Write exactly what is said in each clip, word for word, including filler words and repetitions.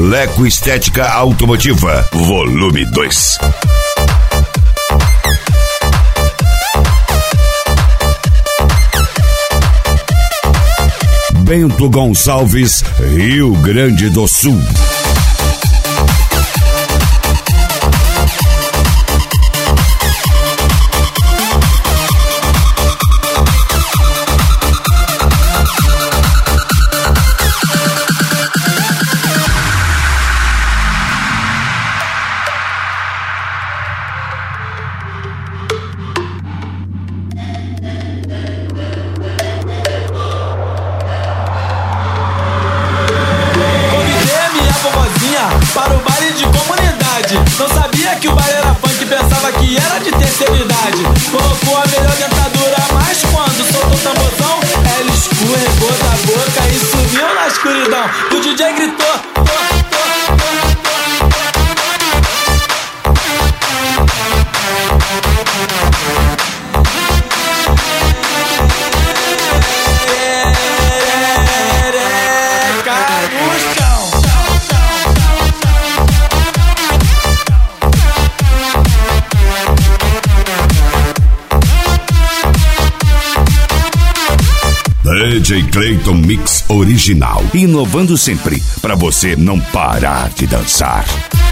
Leco Estética Automotiva, volume dois. Bento Gonçalves, Rio Grande do Sul. Para o baile de comunidade. Não sabia que o baile era funk, pensava que era de terceira idade. Colocou a melhor dentadura, mas quando soltou o tamborzão, ela escorregou da boca e sumiu na escuridão. E o D J gritou, tô, tô, tô, tô. D J Clayton Mix original, inovando sempre para você não parar de dançar.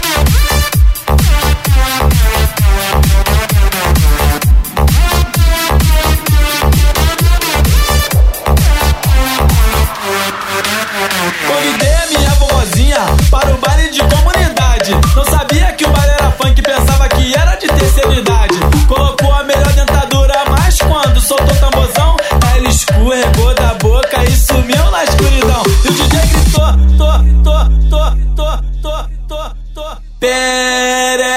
Convidei a minha vovozinha para o baile de comunidade. Não sabia que o baile era funk, pensava que era de terceira idade. Colocou a melhor dentadura, mas quando soltou o tamborzão, ela escorregou da boca e sumiu na escuridão. E o D J gritou, tô, tô, tô, tô, tô, tô, tô. Perereca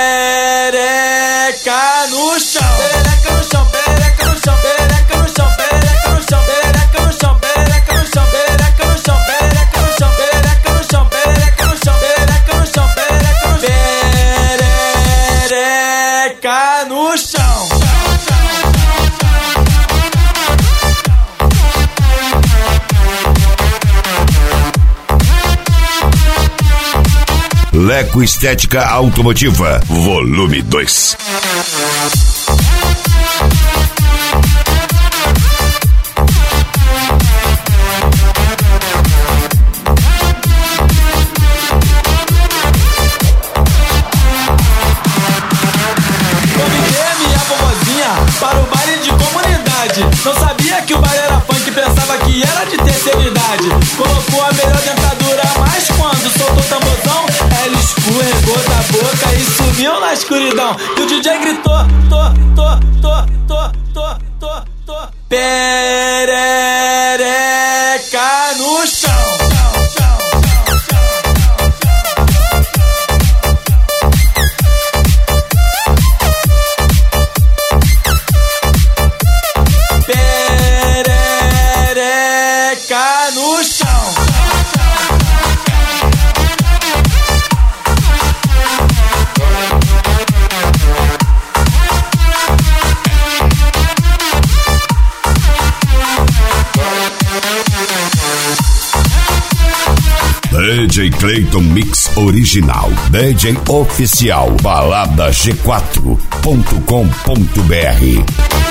no chão. Perereca no chão, perereca no chão, perereca no chão, perereca no chão, perereca no chão, perereca no chão, perereca no chão, perereca no chão, perereca no chão, perereca no chão, perereca no chão, perereca no chão, perereca no chão. Leco Estética Automotiva, volume dois. Para o baile de comunidade. Não sabia que o baile era funk, pensava que era de terceira idade. Colocou a melhor dentadura, mas quando soltou o tamborzão, ela escorregou da boca e sumiu na escuridão. E o D J gritou, tô, tô, tô, tô, tô, tô, tô. Perereca no chão. No chão. D J Clayton Mix original, D J oficial, balada g quatro ponto com ponto br.